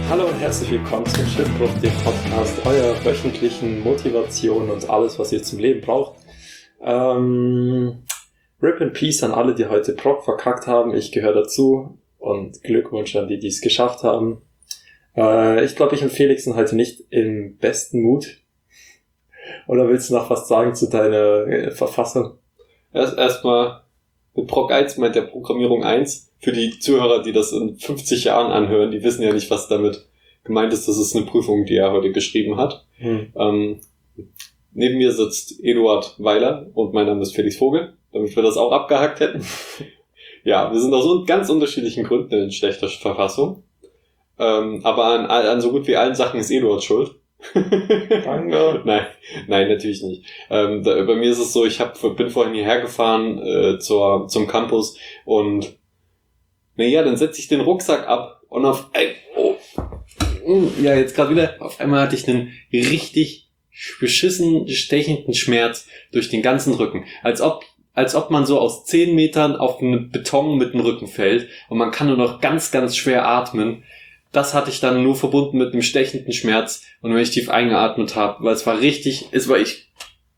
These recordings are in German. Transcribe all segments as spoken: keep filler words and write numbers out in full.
Hallo und herzlich willkommen zum Schiffbruch, dem Podcast, eurer wöchentlichen Motivation und alles, was ihr zum Leben braucht. Ähm, Rip in Peace an alle, die heute Proc verkackt haben. Ich gehöre dazu und Glückwunsch an die, die es geschafft haben. Äh, ich glaube, ich und Felix sind heute nicht im besten Mut. Oder willst du noch was sagen zu deiner äh, Verfassung? Erst erstmal mit Proc eins meint der Programmierung eins. Für die Zuhörer, die das in fünfzig Jahren anhören, die wissen ja nicht, was damit gemeint ist. Das ist eine Prüfung, die er heute geschrieben hat. Hm. Ähm, neben mir sitzt Eduard Weiler und mein Name ist Felix Vogel, damit wir das auch abgehakt hätten. Ja, wir sind aus so ganz unterschiedlichen Gründen in schlechter Verfassung. Ähm, aber an, an so gut wie allen Sachen ist Eduard schuld. Danke. Nein, nein, natürlich nicht. Ähm, da, bei mir ist es so, ich hab, bin vorhin hierher gefahren äh, zur, zum Campus und naja, dann setze ich den Rucksack ab und auf oh, ja, jetzt gerade wieder, auf einmal hatte ich einen richtig beschissen stechenden Schmerz durch den ganzen Rücken. Als ob, als ob man so aus zehn Metern auf einen Beton mit dem Rücken fällt und man kann nur noch ganz, ganz schwer atmen. Das hatte ich dann nur verbunden mit einem stechenden Schmerz und wenn ich tief eingeatmet habe, weil es war richtig, es war ich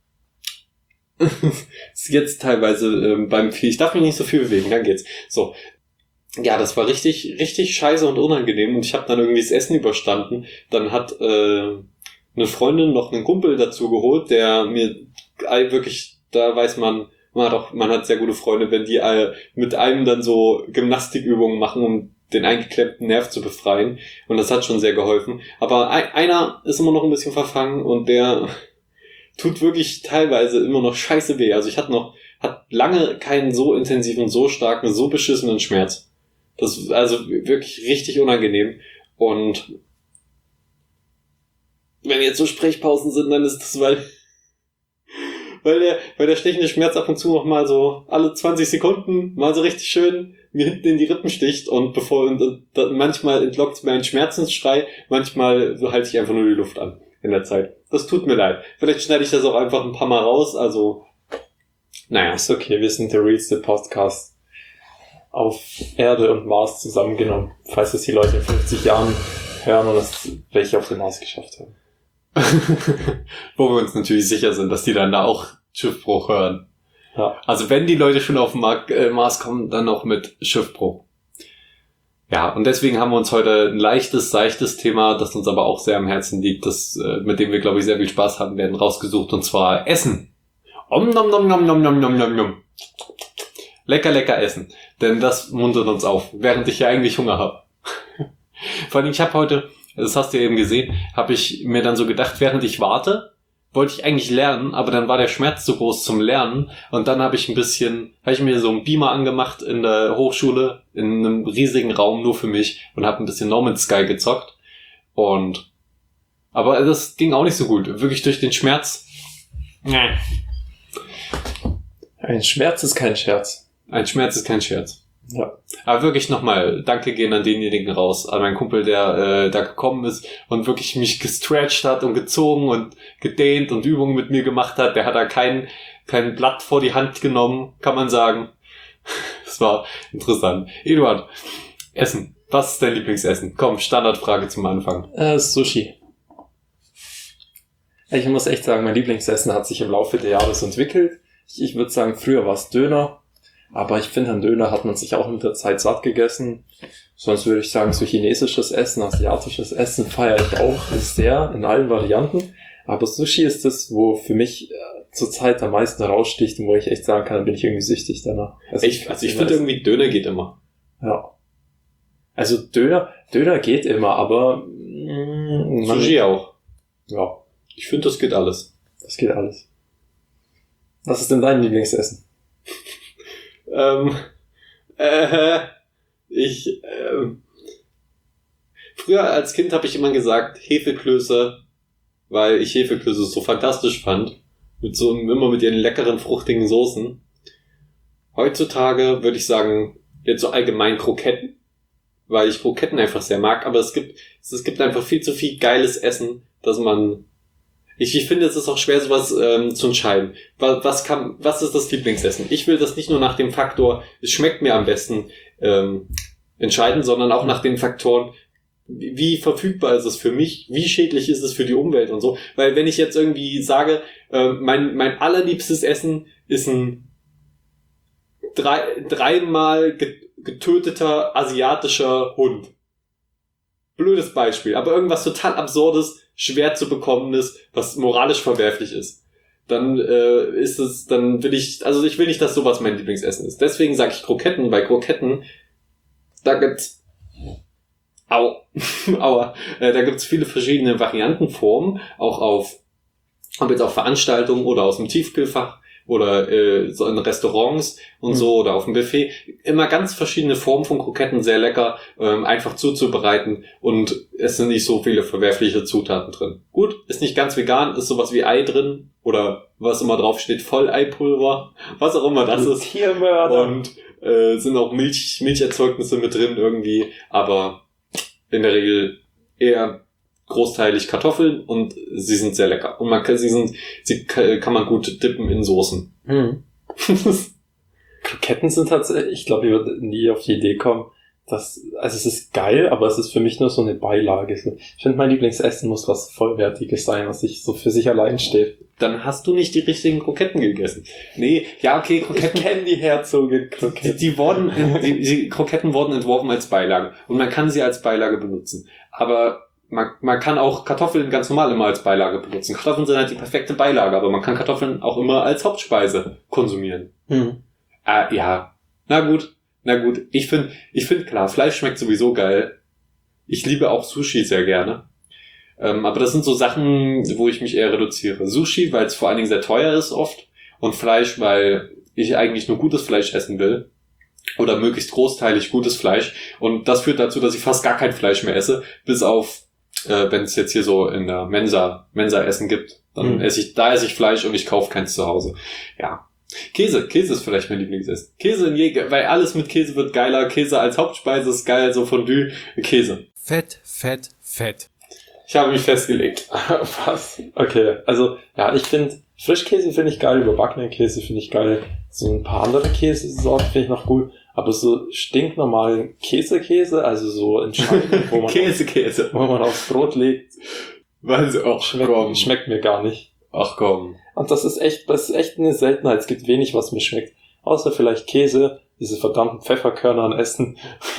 ist jetzt teilweise ähm, beim Vieh, ich darf mich nicht so viel bewegen, dann geht's. So. Ja, das war richtig, richtig scheiße und unangenehm und ich habe dann irgendwie das Essen überstanden. Dann hat äh, eine Freundin noch einen Kumpel dazu geholt, der mir wirklich, da weiß man, man hat auch, man hat sehr gute Freunde, wenn die äh, mit einem dann so Gymnastikübungen machen, um den eingeklemmten Nerv zu befreien und das hat schon sehr geholfen. Aber ein, einer ist immer noch ein bisschen verfangen und der tut wirklich teilweise immer noch scheiße weh. Also ich hatte noch, hat lange keinen so intensiven, so starken, so beschissenen Schmerz. Das ist also wirklich richtig unangenehm. Und wenn jetzt so Sprechpausen sind, dann ist das, weil, weil der, weil der stechende Schmerz ab und zu noch mal so alle zwanzig Sekunden mal so richtig schön mir hinten in die Rippen sticht und bevor, und, und, manchmal entlockt es mir einen Schmerzensschrei, manchmal halte ich einfach nur die Luft an in der Zeit. Das tut mir leid. Vielleicht schneide ich das auch einfach ein paar Mal raus, also, naja. Ist okay, wir sind der realste Podcast auf Erde und Mars zusammengenommen, falls es die Leute in fünfzig Jahren hören und es welche auf den Mars geschafft haben. Wo wir uns natürlich sicher sind, dass die dann da auch Schiffbruch hören. Ja. Also wenn die Leute schon auf den Mars kommen, dann noch mit Schiffbruch. Ja, und deswegen haben wir uns heute ein leichtes, seichtes Thema, das uns aber auch sehr am Herzen liegt, das, mit dem wir, glaube ich, sehr viel Spaß haben werden, rausgesucht, und zwar Essen. Om nom nom nom nom nom nom nom nom. Lecker, lecker essen. Denn das muntert uns auf, während ich ja eigentlich Hunger habe. Vor allem, ich habe heute, das hast du ja eben gesehen, habe ich mir dann so gedacht, während ich warte, wollte ich eigentlich lernen, aber dann war der Schmerz zu groß zum Lernen und dann habe ich ein bisschen, habe ich mir so einen Beamer angemacht in der Hochschule, in einem riesigen Raum nur für mich und habe ein bisschen No Man's Sky gezockt und, aber das ging auch nicht so gut, wirklich durch den Schmerz. Nee. Ein Schmerz ist kein Scherz. Ein Schmerz ist kein Scherz. Ja. Aber wirklich nochmal, danke gehen an denjenigen raus, an meinen Kumpel, der äh, da gekommen ist und wirklich mich gestretcht hat und gezogen und gedehnt und Übungen mit mir gemacht hat. Der hat da kein, kein Blatt vor die Hand genommen, kann man sagen. Das war interessant. Eduard, Essen. Was ist dein Lieblingsessen? Komm, Standardfrage zum Anfang. Äh, Sushi. Ich muss echt sagen, mein Lieblingsessen hat sich im Laufe der Jahre entwickelt. Ich, ich würde sagen, früher war es Döner. Aber ich finde, an Döner hat man sich auch mit der Zeit satt gegessen. Sonst würde ich sagen, so chinesisches Essen, asiatisches Essen feiere ich auch sehr in allen Varianten. Aber Sushi ist das, wo für mich äh, zurzeit am meisten heraussticht und wo ich echt sagen kann, dann bin ich irgendwie süchtig danach. Also ich, also ich finde irgendwie, Döner geht immer. Ja. Also Döner, Döner geht immer, aber mh, Sushi auch. Ja. Ich finde, das geht alles. Das geht alles. Was ist denn dein Lieblingsessen? Ähm, äh, ich, ähm, früher als Kind habe ich immer gesagt, Hefeklöße, weil ich Hefeklöße so fantastisch fand, mit so, immer mit ihren leckeren, fruchtigen Soßen. Heutzutage würde ich sagen, jetzt so allgemein Kroketten, weil ich Kroketten einfach sehr mag, aber es gibt, es gibt einfach viel zu viel geiles Essen, dass man, Ich, ich finde, es ist auch schwer, sowas ähm, zu entscheiden. Was, was, kann, was ist das Lieblingsessen? Ich will das nicht nur nach dem Faktor, es schmeckt mir am besten, ähm, entscheiden, sondern auch nach den Faktoren, wie verfügbar ist es für mich, wie schädlich ist es für die Umwelt und so. Weil wenn ich jetzt irgendwie sage, äh, mein, mein allerliebstes Essen ist ein drei, dreimal getöteter asiatischer Hund. Blödes Beispiel, aber irgendwas total Absurdes, schwer zu bekommenes, was moralisch verwerflich ist. Dann äh, ist es, dann will ich, also ich will nicht, dass sowas mein Lieblingsessen ist. Deswegen sage ich Kroketten, weil Kroketten, da gibt's, au, aua, äh, da gibt's viele verschiedene Variantenformen, auch auf, ob jetzt auf Veranstaltungen oder aus dem Tiefkühlfach oder äh, so in Restaurants und so oder auf dem Buffet. Immer ganz verschiedene Formen von Kroketten, sehr lecker, ähm, einfach zuzubereiten und es sind nicht so viele verwerfliche Zutaten drin. Gut, ist nicht ganz vegan, ist sowas wie Ei drin oder was immer drauf steht, Volleipulver, was auch immer das ist. Tiermörder. Und äh, sind auch Milch, Milcherzeugnisse mit drin irgendwie, aber in der Regel eher großteilig Kartoffeln und sie sind sehr lecker. Und man kann, sie sind, sie kann man gut dippen in Soßen. Hm. Kroketten sind tatsächlich, ich glaube, ich würde nie auf die Idee kommen, dass, also es ist geil, aber es ist für mich nur so eine Beilage. Ich finde, mein Lieblingsessen muss was Vollwertiges sein, was sich so für sich allein steht. Dann hast du nicht die richtigen Kroketten gegessen. Nee, ja, okay, Kroketten. Ich kenne die Herzogin-Kroketten. Die, die wurden, die, die Kroketten wurden entworfen als Beilage. Und man kann sie als Beilage benutzen. Aber Man, man kann auch Kartoffeln ganz normal immer als Beilage benutzen. Kartoffeln sind halt die perfekte Beilage, aber man kann Kartoffeln auch immer als Hauptspeise konsumieren. Hm. Äh, ja, na gut, na gut. Ich finde, ich finde klar, Fleisch schmeckt sowieso geil. Ich liebe auch Sushi sehr gerne. Ähm, aber das sind so Sachen, wo ich mich eher reduziere. Sushi, weil es vor allen Dingen sehr teuer ist oft. Und Fleisch, weil ich eigentlich nur gutes Fleisch essen will. Oder möglichst großteilig gutes Fleisch. Und das führt dazu, dass ich fast gar kein Fleisch mehr esse, bis auf Äh, wenn es jetzt hier so in der Mensa Mensa Essen gibt, dann mhm. esse ich, da esse ich Fleisch und ich kaufe keins zu Hause. Ja. Käse, Käse ist vielleicht mein Lieblingsessen. Käse in Jäger, weil alles mit Käse wird geiler. Käse als Hauptspeise ist geil, so Fondue, Käse. Fett, fett, fett. Ich habe mich festgelegt. Was? Okay, also, ja, ich finde, Frischkäse finde ich geil, überbackenen Käse finde ich geil. So ein paar andere Käsesorten finde ich noch gut. Aber so stinknormalen Käse-Käse, also so in Scheiben, wo man, Käse-Käse. wo man aufs Brot legt, weil sie auch schmeckt, schmeckt mir gar nicht. Ach komm. Und das ist echt, das ist echt eine Seltenheit. Es gibt wenig, was mir schmeckt. Außer vielleicht Käse, diese verdammten Pfefferkörner an Essen.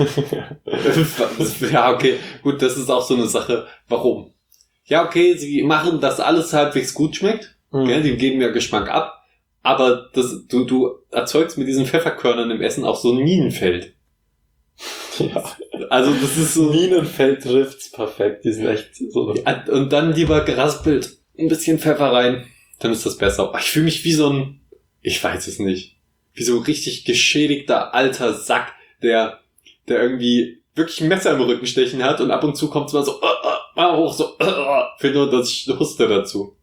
Ja, okay. Gut, das ist auch so eine Sache. Warum? Ja, okay, sie machen, dass alles halbwegs gut schmeckt. Mhm. Gell? Die geben ja Geschmack ab. Aber das, du, du erzeugst mit diesen Pfefferkörnern im Essen auch so ein Minenfeld. Ja. Also das ist so... Minenfeld trifft's perfekt. Die sind echt so... Und dann lieber geraspelt ein bisschen Pfeffer rein. Dann ist das besser. Ich fühle mich wie so ein... Ich weiß es nicht. Wie so ein richtig geschädigter alter Sack, der, der irgendwie wirklich ein Messer im Rücken stechen hat und ab und zu kommt es mal so... Uh, uh, hoch, so... Uh, uh, für nur das Huste dazu.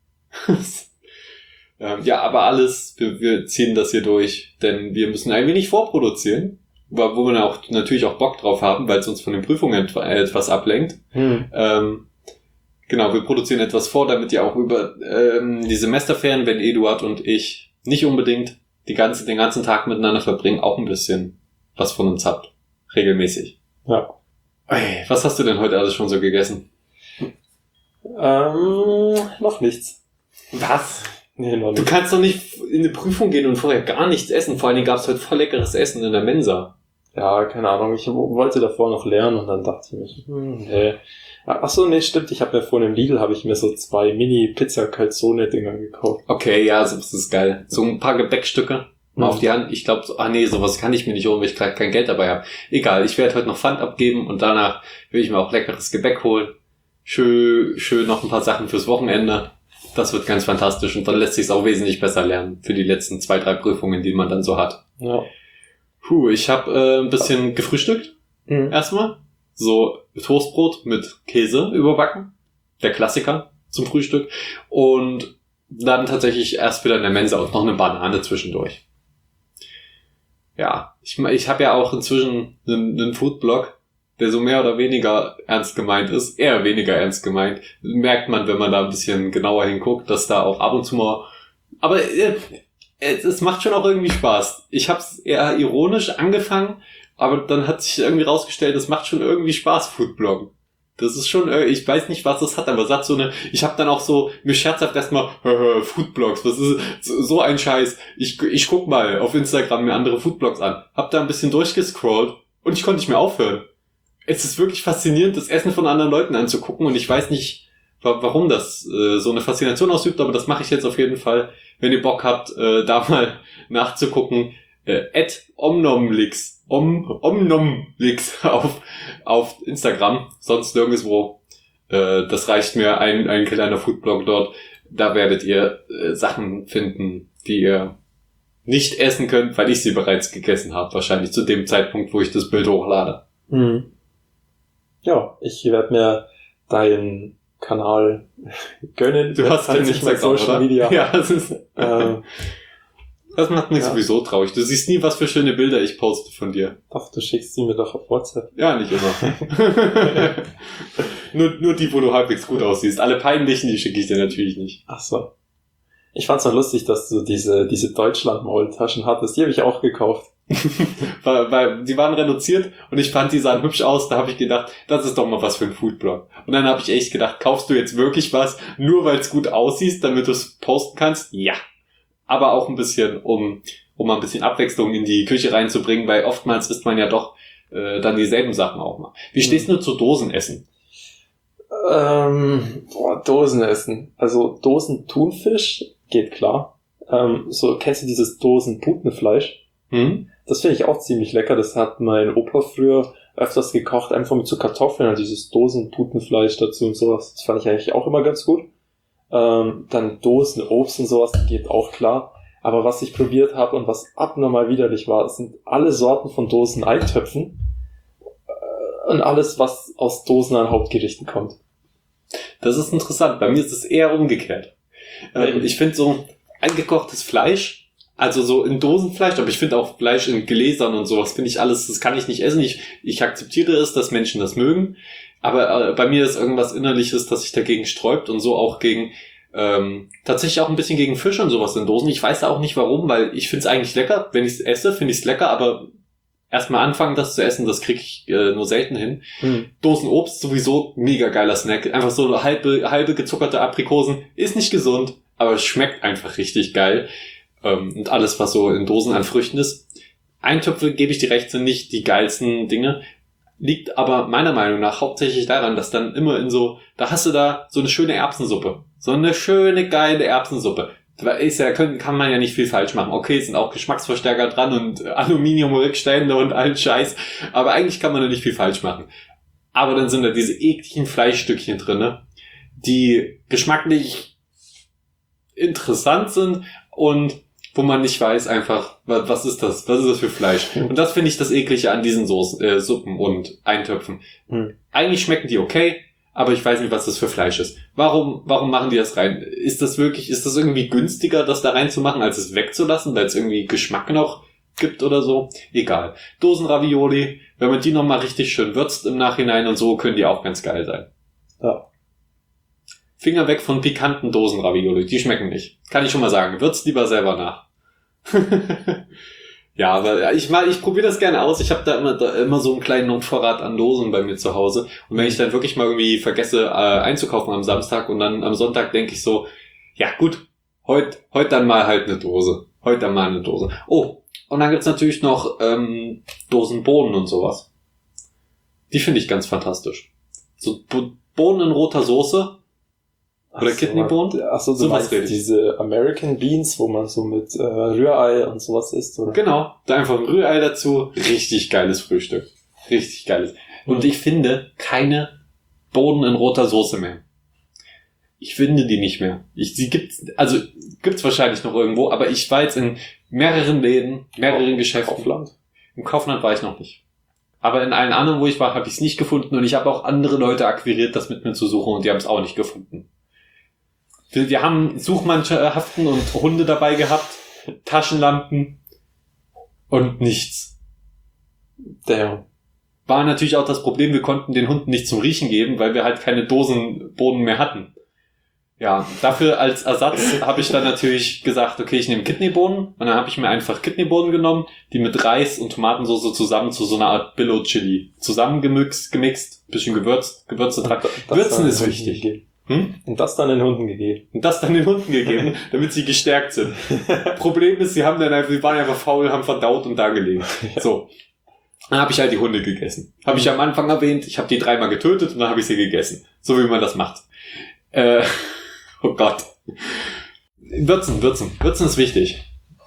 Ja, aber alles, wir, wir ziehen das hier durch, denn wir müssen ein wenig vorproduzieren, wo wir auch natürlich auch Bock drauf haben, weil es uns von den Prüfungen etwas ablenkt. Hm. Ähm, genau, wir produzieren etwas vor, damit ihr auch über ähm, die Semesterferien, wenn Eduard und ich nicht unbedingt die ganze, den ganzen Tag miteinander verbringen, auch ein bisschen was von uns habt. Regelmäßig. Ja. Ey, was hast du denn heute alles schon so gegessen? Ähm, noch nichts. Was? Nee, noch nicht. Du kannst doch nicht in eine Prüfung gehen und vorher gar nichts essen. Vor allem gab es heute voll leckeres Essen in der Mensa. Ja, keine Ahnung. Ich wollte davor noch lernen und dann dachte ich mir, hm, nee. Ach so, nee, stimmt. Ich habe ja vorhin im Lidl habe ich mir so zwei Mini-Pizza-Calzone-Dinger gekauft. Okay, ja, so, das ist geil. So ein paar Gebäckstücke mal mhm. auf die Hand. Ich glaube, so, ah nee, sowas kann ich mir nicht holen, weil ich gerade kein Geld dabei habe. Egal, ich werde heute noch Pfand abgeben und danach will ich mir auch leckeres Gebäck holen. Schön, schön noch ein paar Sachen fürs Wochenende. Das wird ganz fantastisch und dann lässt sich es auch wesentlich besser lernen für die letzten zwei, drei Prüfungen, die man dann so hat. Ja. Puh, ich habe äh, ein bisschen gefrühstückt. Mhm. Erstmal. So Toastbrot mit Käse überbacken. Der Klassiker zum Frühstück. Und dann tatsächlich erst wieder in der Mensa und noch eine Banane zwischendurch. Ja, ich, ich habe ja auch inzwischen einen, einen Foodblog, der so mehr oder weniger ernst gemeint ist, eher weniger ernst gemeint. Merkt man, wenn man da ein bisschen genauer hinguckt, dass da auch ab und zu mal... Aber äh, es macht schon auch irgendwie Spaß. Ich habe es eher ironisch angefangen, aber dann hat sich irgendwie rausgestellt, es macht schon irgendwie Spaß, Foodbloggen. Das ist schon, äh, ich weiß nicht, was das hat, aber es hat so eine, ich habe dann auch so, mir scherzhaft erstmal, äh, Foodblogs, was ist so, so ein Scheiß. Ich, ich guck mal auf Instagram mir andere Foodblogs an, hab da ein bisschen durchgescrollt und ich konnte nicht mehr aufhören. Es ist wirklich faszinierend, das Essen von anderen Leuten anzugucken und ich weiß nicht, wa- warum das äh, so eine Faszination ausübt, aber das mache ich jetzt auf jeden Fall, wenn ihr Bock habt, äh, da mal nachzugucken. Äh, at Omnomlix, Om, Omnomlix auf, auf Instagram, sonst nirgendwo. Äh, das reicht mir, ein, ein kleiner Foodblog dort. Da werdet ihr äh, Sachen finden, die ihr nicht essen könnt, weil ich sie bereits gegessen habe. Wahrscheinlich zu dem Zeitpunkt, wo ich das Bild hochlade. Mhm. Ja, ich werde mir deinen Kanal gönnen. Du hast halt den nicht mehr Instagram, Social oder? Media. Ja, das ist... Ähm, Das macht mich Ja. sowieso traurig. Du siehst nie, was für schöne Bilder ich poste von dir. doch, du schickst sie mir doch auf WhatsApp. Ja, nicht immer. nur, nur die, wo du halbwegs gut aussiehst. Alle peinlichen, die schicke ich dir natürlich nicht. Ach so. Ich fand's noch lustig, dass du diese, diese Deutschland-Maultaschen hattest. Die habe ich auch gekauft. weil, weil die waren reduziert und ich fand, die sahen hübsch aus. Da habe ich gedacht, das ist doch mal was für ein Foodblog. Und dann habe ich echt gedacht, kaufst du jetzt wirklich was, nur weil es gut aussieht, damit du es posten kannst? Ja. Aber auch ein bisschen, um um mal ein bisschen Abwechslung in die Küche reinzubringen, weil oftmals isst man ja doch äh, dann dieselben Sachen auch mal. Wie stehst du zu Dosenessen? Ähm, boah, Dosenessen. Also Dosen-Thunfisch geht klar. Ähm, so, kennst du dieses Dosen-Putenfleisch? Hm? Das finde ich auch ziemlich lecker. Das hat mein Opa früher öfters gekocht, einfach mit so Kartoffeln und dieses Dosen-Putenfleisch dazu und sowas. Das fand ich eigentlich auch immer ganz gut. Ähm, dann Dosen, Obst und sowas, geht auch klar. Aber was ich probiert habe und was abnormal widerlich war, sind alle Sorten von Dosen-Eintöpfen äh, und alles, was aus Dosen an Hauptgerichten kommt. Das ist interessant. Bei mir ist es eher umgekehrt. Ähm, ich finde so eingekochtes Fleisch, also so in Dosenfleisch, aber ich finde auch Fleisch in Gläsern und sowas, finde ich alles, das kann ich nicht essen. Ich, ich akzeptiere es, dass Menschen das mögen. Aber äh, bei mir ist irgendwas Innerliches, das sich dagegen sträubt und so auch gegen, ähm, tatsächlich auch ein bisschen gegen Fisch und sowas in Dosen. Ich weiß da auch nicht warum, weil ich finde es eigentlich lecker. Wenn ich es esse, finde ich es lecker, aber erstmal anfangen, das zu essen, das kriege ich äh, nur selten hin. Hm. Dosenobst sowieso mega geiler Snack. Einfach so halbe, halbe gezuckerte Aprikosen. Ist nicht gesund, aber es schmeckt einfach richtig geil. Ähm, und alles, was so in Dosen an Früchten ist. Eintöpfe, gebe ich dir recht, sind nicht die geilsten Dinge. Liegt aber meiner Meinung nach hauptsächlich daran, dass dann immer in so, da hast du da so eine schöne Erbsensuppe. So eine schöne, geile Erbsensuppe. Da ist ja, kann, kann man ja nicht viel falsch machen. Okay, es sind auch Geschmacksverstärker dran und Aluminiumrückstände und all Scheiß. Aber eigentlich kann man da nicht viel falsch machen. Aber dann sind da diese ekligen Fleischstückchen drinne, die geschmacklich interessant sind und wo man nicht weiß einfach, was, was ist das? Was ist das für Fleisch? Und das finde ich das Eklige an diesen Soßen, äh, Suppen und Eintöpfen. Hm. Eigentlich schmecken die okay, aber ich weiß nicht, was das für Fleisch ist. Warum, warum machen die das rein? Ist das wirklich, ist das irgendwie günstiger, das da reinzumachen, als es wegzulassen, weil es irgendwie Geschmack noch gibt oder so? Egal. Dosenravioli, wenn man die nochmal richtig schön würzt im Nachhinein und so, können die auch ganz geil sein. Ja. Finger weg von pikanten Dosenravioli, die schmecken nicht. Kann ich schon mal sagen. Würzt lieber selber nach. Ja, aber ich mal, ich probiere das gerne aus. Ich habe da immer, da immer so einen kleinen Vorrat an Dosen bei mir zu Hause. Und wenn ich dann wirklich mal irgendwie vergesse äh, einzukaufen am Samstag und dann am Sonntag denke ich so, ja gut, heute heut dann mal halt eine Dose. Heute dann mal eine Dose. Oh, und dann gibt's natürlich noch ähm, Dosenbohnen und sowas. Die finde ich ganz fantastisch. So Bo- Bohnen in roter Soße. Oder Ach so, Kidneybohnen? Ach so, du So was meinst rede ich. diese American Beans, wo man so mit äh, Rührei und sowas isst, oder? Genau, da einfach ein Rührei dazu. Richtig geiles Frühstück. Richtig geiles. Und Mhm. ich finde keine Bohnen in roter Soße mehr. Ich finde die nicht mehr. Ich, sie gibt's, also gibt's wahrscheinlich noch irgendwo, aber ich war jetzt in mehreren Läden, mehreren Geschäften. Kaufland? Im Kaufland war ich noch nicht. Aber in allen anderen, wo ich war, habe ich es nicht gefunden und ich habe auch andere Leute akquiriert, das mit mir zu suchen und die haben es auch nicht gefunden. Wir, wir haben Suchmannschaften und Hunde dabei gehabt, Taschenlampen und nichts. Der. War natürlich auch das Problem, wir konnten den Hunden nicht zum Riechen geben, weil wir halt keine Dosenbohnen mehr hatten. Ja, dafür als Ersatz habe ich dann natürlich gesagt, okay, ich nehme Kidneybohnen. Und dann habe ich mir einfach Kidneybohnen genommen, die mit Reis und Tomatensauce zusammen zu so einer Art Billo-Chili zusammengemixt, gemixt, bisschen gewürzt, Gewürze dran. Würzen ist wichtig. Hm? Und das dann den Hunden gegeben. Und das dann den Hunden gegeben, damit sie gestärkt sind. Problem ist, sie haben dann einfach, sie waren einfach faul, haben verdaut und da gelegen. Ja. So. Dann habe ich halt die Hunde gegessen. Habe ich am Anfang erwähnt, ich habe die dreimal getötet und dann habe ich sie gegessen. So wie man das macht. Äh, oh Gott. Würzen, würzen. Würzen ist wichtig.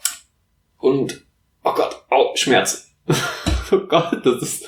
Und, oh Gott, au, Schmerz. Oh Gott, das ist...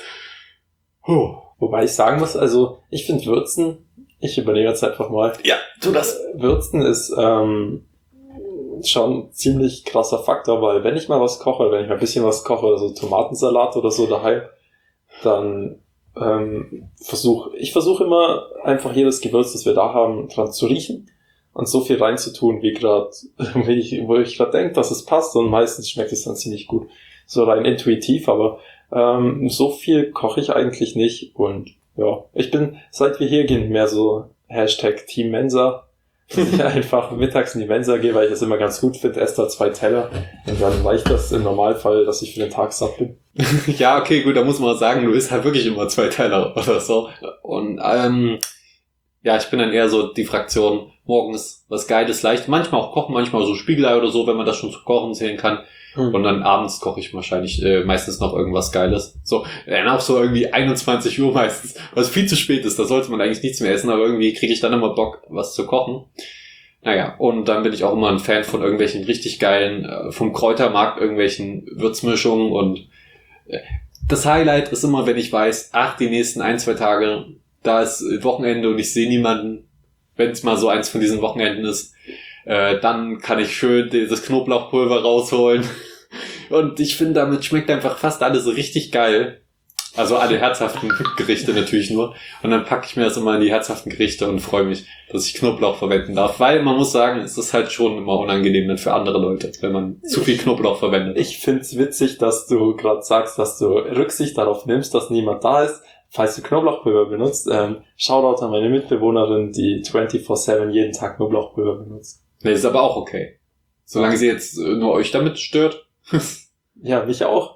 Oh. Wobei ich sagen muss, also ich finde Würzen, ich überlege jetzt einfach mal. Ja, tu das. Würzen ist ähm, schon ein ziemlich krasser Faktor, weil wenn ich mal was koche, wenn ich mal ein bisschen was koche, also Tomatensalat oder so daheim, dann ähm, versuche ich versuche immer einfach jedes Gewürz, das wir da haben, dran zu riechen und so viel reinzutun, wie gerade, wie ich, wo ich gerade denke, dass es passt, und meistens schmeckt es dann ziemlich gut, so rein intuitiv, aber ähm, so viel koche ich eigentlich nicht. Und ja, ich bin, seit wir hier gehen, mehr so Hashtag Team Mensa, dass ich einfach mittags in die Mensa gehe, weil ich das immer ganz gut finde, esse da zwei Teller und dann reicht das im Normalfall, dass ich für den Tag satt bin. Ja, okay, gut, da muss man sagen, du isst halt wirklich immer zwei Teller oder so. Und ähm, ja, ich bin dann eher so die Fraktion, morgens was Geiles, leicht, manchmal auch kochen, manchmal so Spiegelei oder so, wenn man das schon zu kochen zählen kann. Hm. Und dann abends koche ich wahrscheinlich äh, meistens noch irgendwas Geiles. So, dann auch so irgendwie einundzwanzig Uhr meistens, was viel zu spät ist, da sollte man eigentlich nichts mehr essen, aber irgendwie kriege ich dann immer Bock, was zu kochen. Naja, und dann bin ich auch immer ein Fan von irgendwelchen richtig geilen, äh, vom Kräutermarkt, irgendwelchen Würzmischungen, und äh, das Highlight ist immer, wenn ich weiß, ach, die nächsten ein, zwei Tage, da ist Wochenende und ich sehe niemanden, wenn es mal so eins von diesen Wochenenden ist, äh, dann kann ich schön dieses Knoblauchpulver rausholen. Und ich finde, damit schmeckt einfach fast alles richtig geil. Also alle herzhaften Gerichte natürlich nur. Und dann packe ich mir das immer in die herzhaften Gerichte und freue mich, dass ich Knoblauch verwenden darf. Weil man muss sagen, es ist halt schon immer unangenehm dann für andere Leute, wenn man zu viel Knoblauch verwendet. Ich find's witzig, dass du gerade sagst, dass du Rücksicht darauf nimmst, dass niemand da ist. Falls du Knoblauchpulver benutzt, ähm, Shoutout an meine Mitbewohnerin, die vierundzwanzig sieben jeden Tag Knoblauchpulver benutzt. Nee, ist aber auch okay. Solange sie jetzt nur euch damit stört. Ja, mich auch.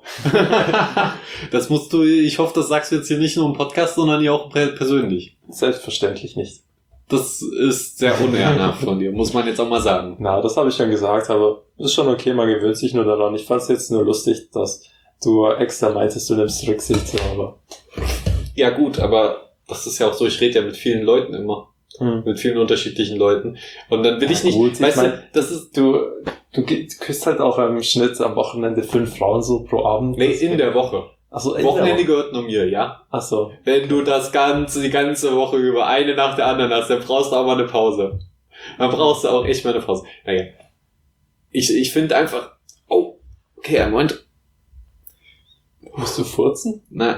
Das musst du, ich hoffe, das sagst du jetzt hier nicht nur im Podcast, sondern hier auch persönlich. Selbstverständlich nicht. Das ist sehr unehrenhaft von dir, muss man jetzt auch mal sagen. Na, das habe ich schon gesagt, aber ist schon okay, man gewöhnt sich nur daran. Ich fand's jetzt nur lustig, dass du extra meintest, du nimmst Rücksicht, aber... Ja gut, aber das ist ja auch so, ich rede ja mit vielen Leuten immer. Hm. Mit vielen unterschiedlichen Leuten. Und dann will ja, ich nicht, gut, weißt ich mein, du, das ist... Du, du küsst halt auch im Schnitt am Wochenende fünf Frauen so pro Abend. Nee, in der Woche. Ach so, Wochenende gehört nur mir, ja? Ach so. Wenn du das ganze, die ganze Woche über eine nach der anderen hast, dann brauchst du auch mal eine Pause. Dann brauchst du auch echt mal eine Pause. Naja. Ich, ich finde einfach, oh, okay, ein Moment. Musst du furzen? Nein.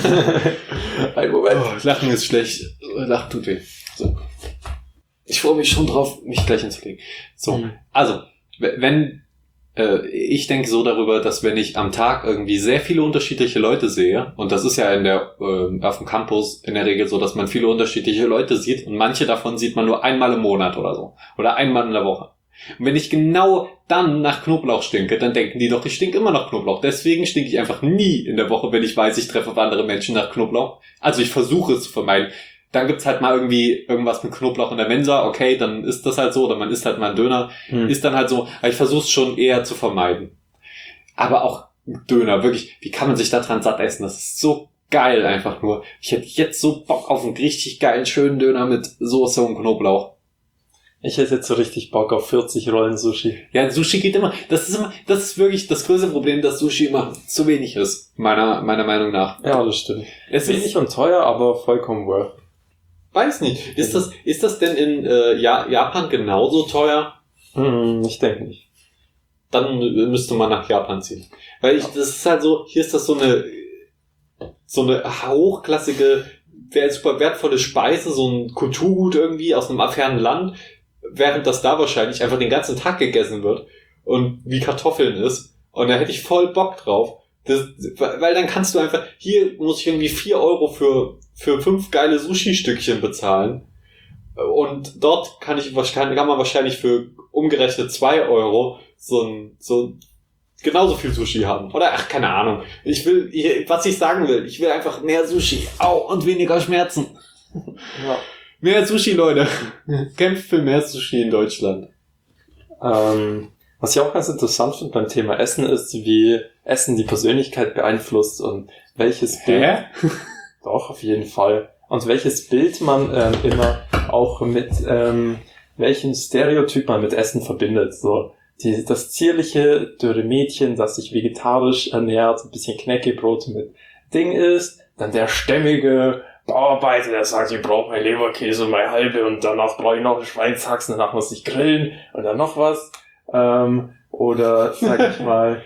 Ein Moment. Oh, Lachen ist schlecht. Lachen tut weh. So. Ich freue mich schon drauf, mich gleich hinzulegen. So, mhm. Also, wenn, äh, ich denke so darüber, dass wenn ich am Tag irgendwie sehr viele unterschiedliche Leute sehe, und das ist ja in der, äh, auf dem Campus in der Regel so, dass man viele unterschiedliche Leute sieht, und manche davon sieht man nur einmal im Monat oder so. Oder einmal in der Woche. Und wenn ich genau dann nach Knoblauch stinke, dann denken die doch, ich stink immer nach Knoblauch. Deswegen stinke ich einfach nie in der Woche, wenn ich weiß, ich treffe auf andere Menschen nach Knoblauch. Also ich versuche es zu vermeiden. Dann gibt's halt mal irgendwie irgendwas mit Knoblauch in der Mensa, okay, dann ist das halt so, oder man isst halt mal einen Döner, hm. ist dann halt so, aber ich versuche es schon eher zu vermeiden. Aber auch Döner, wirklich, wie kann man sich da dran satt essen? Das ist so geil einfach nur. Ich hätte jetzt so Bock auf einen richtig geilen, schönen Döner mit Soße und Knoblauch. Ich hätte jetzt so richtig Bock auf vierzig Rollen Sushi. Ja, Sushi geht immer, das ist immer, das ist wirklich das größte Problem, dass Sushi immer zu wenig ist, meiner, meiner Meinung nach. Ja, das stimmt. Es wenig ist und teuer, aber vollkommen worth. Weiß nicht. Ist das, ist das denn in äh, ja, Japan genauso teuer? Hm, ich denke nicht. Dann müsste man nach Japan ziehen. Weil ich, das ist halt so, hier ist das so eine, so eine hochklassige, super wertvolle Speise, so ein Kulturgut irgendwie aus einem fernen Land, während das da wahrscheinlich einfach den ganzen Tag gegessen wird und wie Kartoffeln ist. Und da hätte ich voll Bock drauf. Das, weil dann kannst du einfach, hier muss ich irgendwie vier Euro für, für fünf geile Sushi-Stückchen bezahlen. Und dort kann ich kann, kann man wahrscheinlich für umgerechnet zwei Euro so ein, so genauso viel Sushi haben. Oder, ach, keine Ahnung. Ich will, ich, was ich sagen will, ich will einfach mehr Sushi. Au, und weniger Schmerzen. Ja. Mehr Sushi, Leute. Kämpft für mehr Sushi in Deutschland. Ähm, was ich auch ganz interessant finde beim Thema Essen ist, wie Essen die Persönlichkeit beeinflusst und welches Bild... Hä? Doch, auf jeden Fall. Und welches Bild man ähm, immer auch mit, ähm, welchen Stereotyp man mit Essen verbindet. So die, das zierliche, dürre Mädchen, das sich vegetarisch ernährt, ein bisschen Knäckebrot mit Ding isst, dann der stämmige Bauarbeiter, der sagt, ich brauche mein Leberkäse und meine halbe und danach brauche ich noch einen Schweinshaxen, danach muss ich grillen und dann noch was. Ähm, oder, sag ich mal,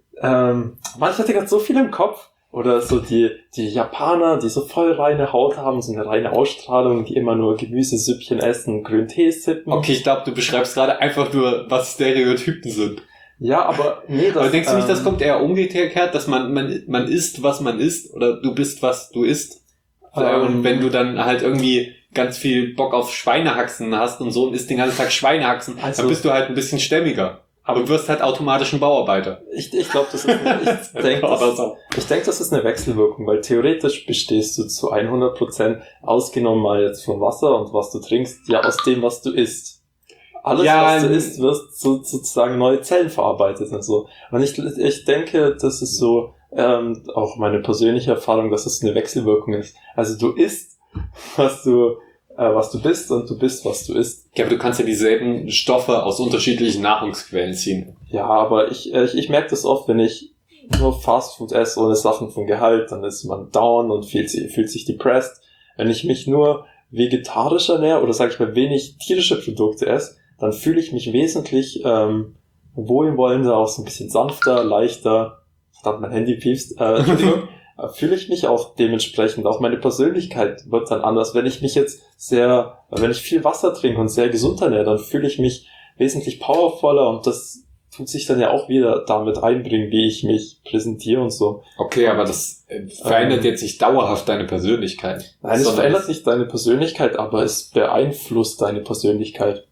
ähm, manchmal hat er gerade so viel im Kopf. Oder so die, die Japaner, die so voll reine Haut haben, so eine reine Ausstrahlung, die immer nur Gemüsesüppchen essen, grünen Tee sippen. Okay, ich glaube, du beschreibst gerade einfach nur, was Stereotypen sind. Ja, aber nee, das... Aber denkst du nicht, das ähm, kommt eher umgekehrt, dass man, man, man isst, was man isst? Oder du bist, was du isst? Ähm, und wenn du dann halt irgendwie ganz viel Bock auf Schweinehaxen hast und so und isst den ganzen Tag Schweinehaxen, also, dann bist du halt ein bisschen stämmiger. Aber du wirst halt automatisch ein Bauarbeiter. Ich, ich glaube, das ist eine, ich denke, das, ich denk, das ist eine Wechselwirkung, weil theoretisch bestehst du zu hundert Prozent, ausgenommen mal jetzt vom Wasser und was du trinkst, ja aus dem, was du isst. Alles, ja, was du isst, wirst so, sozusagen neue Zellen verarbeitet und so. Und ich, ich denke, das ist so, ähm, auch meine persönliche Erfahrung, dass es eine Wechselwirkung ist. Also du isst, was du äh, was du bist und du bist, was du isst. Ja, aber du kannst ja dieselben Stoffe aus unterschiedlichen Nahrungsquellen ziehen. Ja, aber ich, äh, ich, ich merke das oft, wenn ich nur Fastfood esse ohne Sachen von Gehalt, dann ist man down und fühlt sich, fühlt sich depressed. Wenn ich mich nur vegetarisch ernähre oder sage ich mal wenig tierische Produkte esse, dann fühle ich mich wesentlich ähm, wohlwollender, auch so ein bisschen sanfter, leichter. Verdammt, mein Handy piepst. Äh, Entschuldigung. Fühle ich mich auch dementsprechend, auch meine Persönlichkeit wird dann anders. Wenn ich mich jetzt sehr, wenn ich viel Wasser trinke und sehr gesund ernähre, dann fühle ich mich wesentlich powervoller und das tut sich dann ja auch wieder damit einbringen, wie ich mich präsentiere und so. Okay, aber das äh, verändert ähm, jetzt nicht dauerhaft deine Persönlichkeit. Nein, es verändert nicht deine Persönlichkeit, aber es beeinflusst deine Persönlichkeit.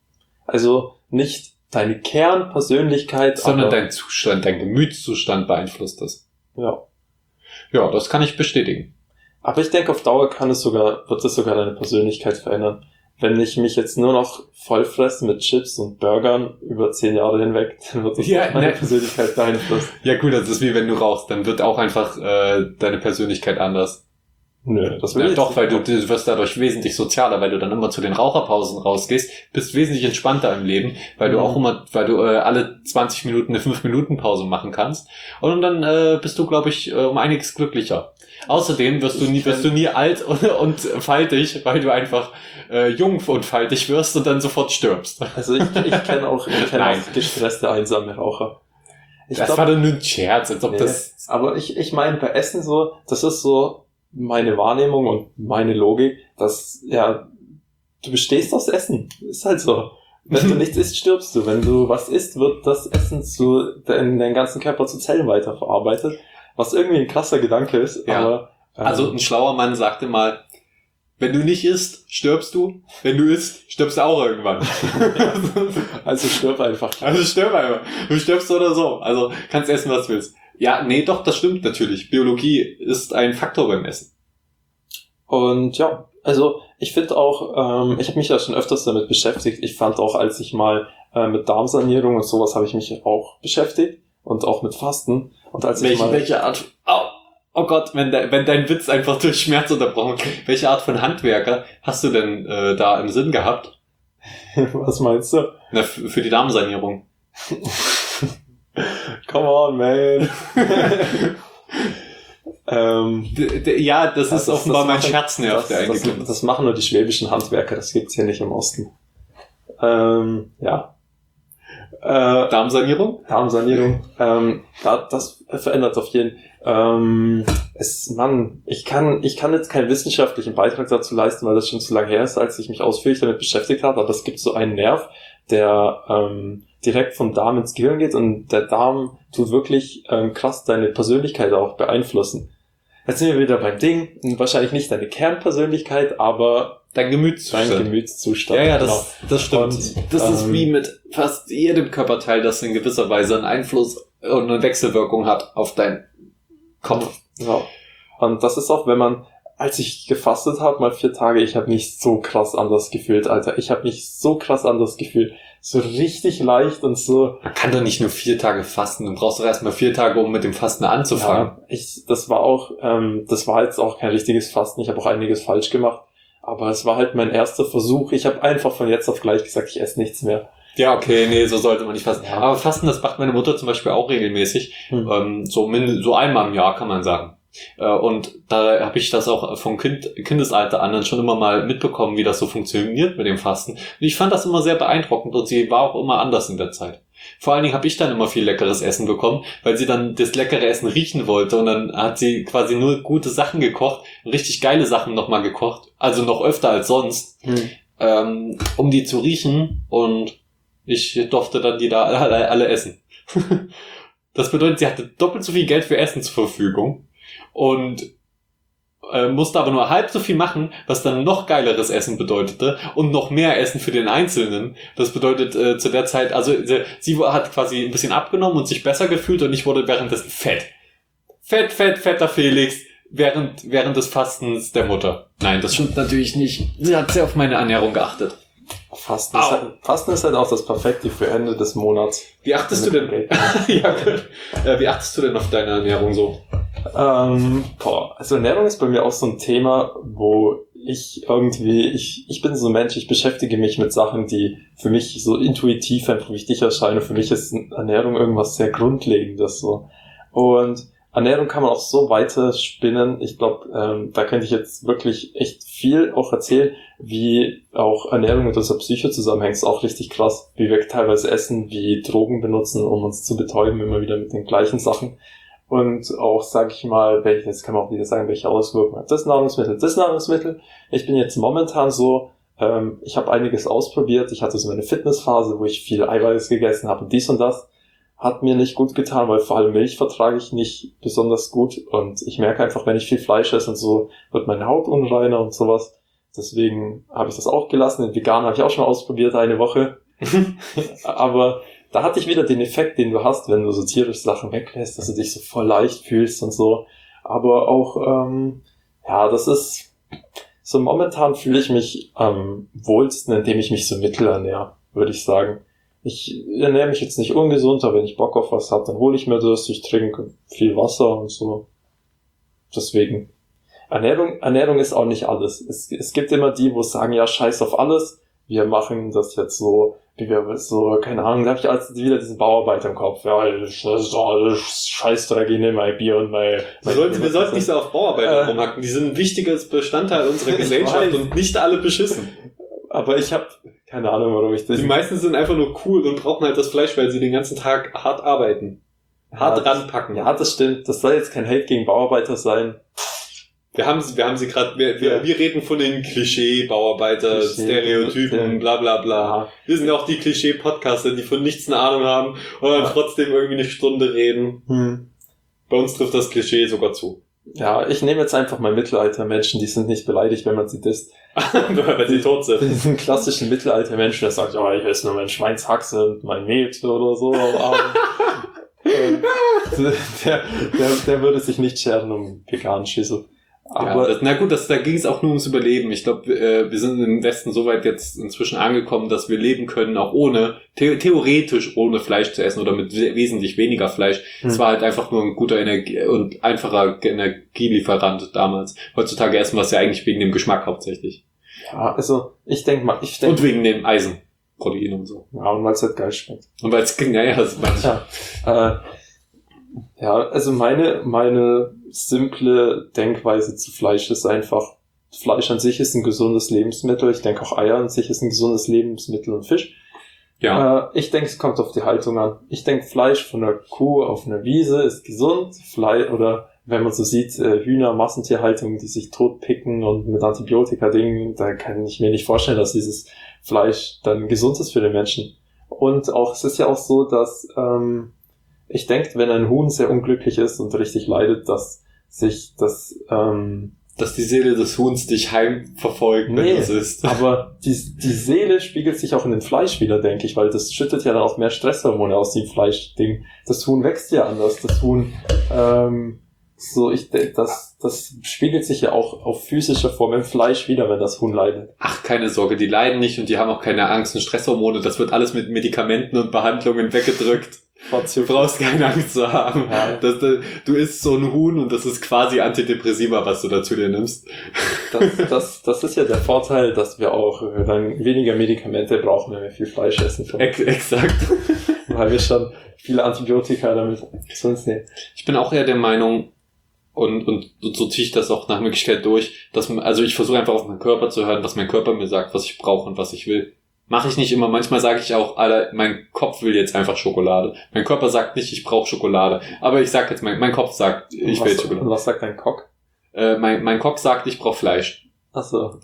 Also nicht deine Kernpersönlichkeit, sondern aber dein Zustand, dein Gemütszustand beeinflusst das. Ja. Ja, das kann ich bestätigen. Aber ich denke, auf Dauer kann es sogar, wird es sogar deine Persönlichkeit verändern. Wenn ich mich jetzt nur noch vollfresse mit Chips und Burgern über zehn Jahre hinweg, dann wird das ja, meine ne. Persönlichkeit beeinflussen. Ja gut, das ist wie wenn du rauchst, dann wird auch einfach äh, deine Persönlichkeit anders. Nö, das will ja, ich doch, nicht. weil du, du wirst dadurch wesentlich sozialer, weil du dann immer zu den Raucherpausen rausgehst, bist wesentlich entspannter im Leben, weil mhm. du auch immer, weil du äh, alle zwanzig Minuten eine fünf Minuten Pause machen kannst und dann äh, bist du, glaube ich, äh, um einiges glücklicher. Außerdem wirst du nie, wirst du nie alt und, und faltig, weil du einfach äh, jung und faltig wirst und dann sofort stirbst. Also ich, ich kenne auch, ich kenn auch gestresste, einsame Raucher. Ich das glaub, war doch nur ein Scherz, als ob nee, das... Aber ich, ich meine, bei Essen so, das ist so meine Wahrnehmung und meine Logik, dass, ja, du bestehst aus Essen. Ist halt so. Wenn du nichts isst, stirbst du. Wenn du was isst, wird das Essen zu, in deinen ganzen Körper zu Zellen weiterverarbeitet. Was irgendwie ein krasser Gedanke ist, ja. aber... Ähm, also ein schlauer Mann sagte mal, wenn du nicht isst, stirbst du. Wenn du isst, stirbst du auch irgendwann. also stirb einfach. Also stirb einfach. Du stirbst so oder so. Also kannst essen, was du willst. Ja, nee, doch, das stimmt natürlich. Biologie ist ein Faktor beim Essen. Und ja, also ich finde auch, ähm, ich habe mich ja schon öfters damit beschäftigt. Ich fand auch, als ich mal äh, mit Darmsanierung und sowas habe ich mich auch beschäftigt und auch mit Fasten. Und als welche, ich mal welche Art? Oh, oh Gott, wenn, de, wenn dein Witz einfach durch Schmerz unterbrochen. Welche Art von Handwerker hast du denn äh, da im Sinn gehabt? Was meinst du? Na, f- für die Darmsanierung. Come on, man. ähm, d- d- ja, das ist das, offenbar das mein machen, Scherznerv, das, der das, eingeklemmt das machen nur die schwäbischen Handwerker, das gibt's hier nicht im Osten. Ähm, ja. Äh, Darmsanierung? Darmsanierung. Ähm, da, das verändert auf jeden ähm, es, Mann, ich kann, ich kann jetzt keinen wissenschaftlichen Beitrag dazu leisten, weil das schon zu lange her ist, als ich mich ausführlich damit beschäftigt habe, aber es gibt so einen Nerv, der ähm, direkt vom Darm ins Gehirn geht und der Darm tut wirklich ähm, krass deine Persönlichkeit auch beeinflussen. Jetzt sind wir wieder beim Ding, wahrscheinlich nicht deine Kernpersönlichkeit, aber Dein Gemütszustand. Dein Gemütszustand. Ja, ja, genau. das, das stimmt. Und, das ähm, ist wie mit fast jedem Körperteil, das in gewisser Weise einen Einfluss und eine Wechselwirkung hat auf deinen Kopf. Ja. Und das ist auch, wenn man, als ich gefastet habe, mal vier Tage, ich habe mich so krass anders gefühlt, Alter. Ich habe mich so krass anders gefühlt. So richtig leicht und so. Man kann doch nicht nur vier Tage fasten. Du brauchst doch erstmal vier Tage, um mit dem Fasten anzufangen. Ja, ich, das war auch, ähm, das war jetzt auch kein richtiges Fasten. Ich habe auch einiges falsch gemacht. Aber es war halt mein erster Versuch. Ich habe einfach von jetzt auf gleich gesagt, ich esse nichts mehr. Ja, okay, nee, so sollte man nicht fasten. Ja. Aber Fasten, das macht meine Mutter zum Beispiel auch regelmäßig. Hm. Ähm, so, min- so einmal im Jahr, kann man sagen. Äh, und da habe ich das auch vom kind, Kindesalter an dann schon immer mal mitbekommen, wie das so funktioniert mit dem Fasten. Und ich fand das immer sehr beeindruckend und sie war auch immer anders in der Zeit. Vor allen Dingen habe ich dann immer viel leckeres Essen bekommen, weil sie dann das leckere Essen riechen wollte und dann hat sie quasi nur gute Sachen gekocht, richtig geile Sachen nochmal gekocht, also noch öfter als sonst, Hm. ähm, um die zu riechen und ich durfte dann die da alle, alle essen. Das bedeutet, sie hatte doppelt so viel Geld für Essen zur Verfügung und äh, musste aber nur halb so viel machen, was dann noch geileres Essen bedeutete und noch mehr Essen für den Einzelnen. Das bedeutet äh, zu der Zeit, also sie, sie hat quasi ein bisschen abgenommen und sich besser gefühlt und ich wurde währenddessen fett. Fett, fett, fetter Felix während während des Fastens der Mutter. Nein, das stimmt natürlich nicht. Sie hat sehr auf meine Ernährung geachtet. Fasten ist, halt, Fasten ist halt auch das Perfekte für Ende des Monats. Wie achtest du denn? Ja, gut. Äh, wie achtest du denn auf deine Ernährung so? Ähm, boah, also Ernährung ist bei mir auch so ein Thema, wo ich irgendwie, ich, ich bin so ein Mensch, ich beschäftige mich mit Sachen, die für mich so intuitiv einfach wichtig erscheinen. Für mich ist Ernährung irgendwas sehr Grundlegendes so. Und Ernährung kann man auch so weiter spinnen. Ich glaube, ähm, da könnte ich jetzt wirklich echt viel auch erzählen, wie auch Ernährung mit unserer Psyche zusammenhängt. Ist auch richtig krass, wie wir teilweise essen, wie Drogen benutzen, um uns zu betäuben, immer wieder mit den gleichen Sachen. Und auch, sag ich mal, welche, jetzt kann man auch wieder sagen, welche Auswirkungen hat das Nahrungsmittel, das Nahrungsmittel. Ich bin jetzt momentan so, ähm, ich habe einiges ausprobiert. Ich hatte so eine Fitnessphase, wo ich viel Eiweiß gegessen habe und dies und das. Hat mir nicht gut getan, weil vor allem Milch vertrage ich nicht besonders gut. Und ich merke einfach, wenn ich viel Fleisch esse und so, wird meine Haut unreiner und sowas. Deswegen habe ich das auch gelassen. Den Vegan habe ich auch schon ausprobiert, eine Woche. Aber da hatte ich wieder den Effekt, den du hast, wenn du so tierische Sachen weglässt, dass du dich so voll leicht fühlst und so. Aber auch, ähm, ja, das ist, so momentan fühle ich mich am wohlsten, indem ich mich so mittelernähre, würde ich sagen. Ich ernähre mich jetzt nicht ungesund, aber wenn ich Bock auf was habe, dann hole ich mir das, ich trinke viel Wasser und so. Deswegen, Ernährung, Ernährung ist auch nicht alles. Es, es gibt immer die, wo sagen, ja, scheiß auf alles, wir machen das jetzt so, wie wir so, keine Ahnung, da habe ich also wieder diesen Bauarbeiter im Kopf. Ja, das ist alles Scheißdreck, ich nehme mein Bier und mein... Wir sollten, wir sollten nicht so auf Bauarbeiter äh, rumhacken, die sind ein wichtiges Bestandteil unserer Gesellschaft und nicht alle beschissen. Aber ich habe keine Ahnung, warum ich das... Die meisten sind einfach nur cool und brauchen halt das Fleisch, weil sie den ganzen Tag hart arbeiten. Hart ja, ranpacken. Ja, das stimmt. Das soll jetzt kein Hate gegen Bauarbeiter sein. Wir haben sie, wir haben sie gerade, wir, wir, wir reden von den Klischee-Bauarbeiter, Klischee, Stereotypen, ja. bla bla bla. Ja. Wir sind auch die Klischee-Podcaster, die von nichts eine Ahnung haben und dann ja. trotzdem irgendwie eine Stunde reden. Hm. Bei uns trifft das Klischee sogar zu. Ja, ich nehme jetzt einfach mal Mittelalter-Menschen, die sind nicht beleidigt, wenn man sie disst. Weil sie tot sind. Diesen klassischen Mittelalter-Menschen, der sagt, ja, ich esse nur mein Schweinshaxe und mein Met oder so. Aber, der, der, der würde sich nicht scheren um veganen Schissel. Aber ja, das, na gut, das, da ging es auch nur ums Überleben. Ich glaube, äh, wir sind im Westen so weit jetzt inzwischen angekommen, dass wir leben können, auch ohne, the- theoretisch ohne Fleisch zu essen oder mit we- wesentlich weniger Fleisch. Es hm. war halt einfach nur ein guter Energie- und einfacher Energielieferant damals. Heutzutage essen wir es ja eigentlich wegen dem Geschmack hauptsächlich. Ja, also ich denke mal, ich denke... Und wegen dem Eisen, Protein und so. Ja, und weil es halt geil schmeckt. Und weil es, naja, das meine ich. Ja, äh, ja, also meine, meine simple Denkweise zu Fleisch ist einfach, Fleisch an sich ist ein gesundes Lebensmittel. Ich denke auch Eier an sich ist ein gesundes Lebensmittel und Fisch. Ja. Äh, ich denke, es kommt auf die Haltung an. Ich denke, Fleisch von einer Kuh auf einer Wiese ist gesund. Fleisch, oder wenn man so sieht, äh, Hühner, Massentierhaltung, die sich totpicken und mit Antibiotika-Dingen, da kann ich mir nicht vorstellen, dass dieses Fleisch dann gesund ist für den Menschen. Und auch, es ist ja auch so, dass, ähm, ich denke, wenn ein Huhn sehr unglücklich ist und richtig leidet, dass sich das, ähm, dass die Seele des Huhns dich heimverfolgt, wenn Nee, du es isst. aber die, die Seele spiegelt sich auch in dem Fleisch wieder, denke ich, weil das schüttet ja dann auch mehr Stresshormone aus dem Fleischding. Das Huhn wächst ja anders. Das Huhn, ähm, so, ich denke, das, das spiegelt sich ja auch auf physischer Form im Fleisch wieder, wenn das Huhn leidet. Ach, keine Sorge, die leiden nicht und die haben auch keine Angst und Stresshormone. Das wird alles mit Medikamenten und Behandlungen weggedrückt. Du brauchst keine Angst zu haben. Ja. Das, das, du isst so ein Huhn und das ist quasi Antidepressiva, was du da zu dir nimmst. Das, das, das ist ja der Vorteil, dass wir auch dann weniger Medikamente brauchen, wenn wir viel Fleisch essen. Ex- exakt. Weil wir schon viele Antibiotika damit sonst nehmen. Ich bin auch eher der Meinung, und, und so ziehe ich das auch nach Möglichkeit durch, dass man, also ich versuche einfach auf meinen Körper zu hören, was mein Körper mir sagt, was ich brauche und was ich will. Mache ich nicht immer. Manchmal sage ich auch, Alter, mein Kopf will jetzt einfach Schokolade. Mein Körper sagt nicht, ich brauche Schokolade. Aber ich sag jetzt, mein, mein Kopf sagt, ich will jetzt Schokolade. Und was sagt dein Cock? Äh, mein, mein Kopf sagt, ich brauche Fleisch. Ach so.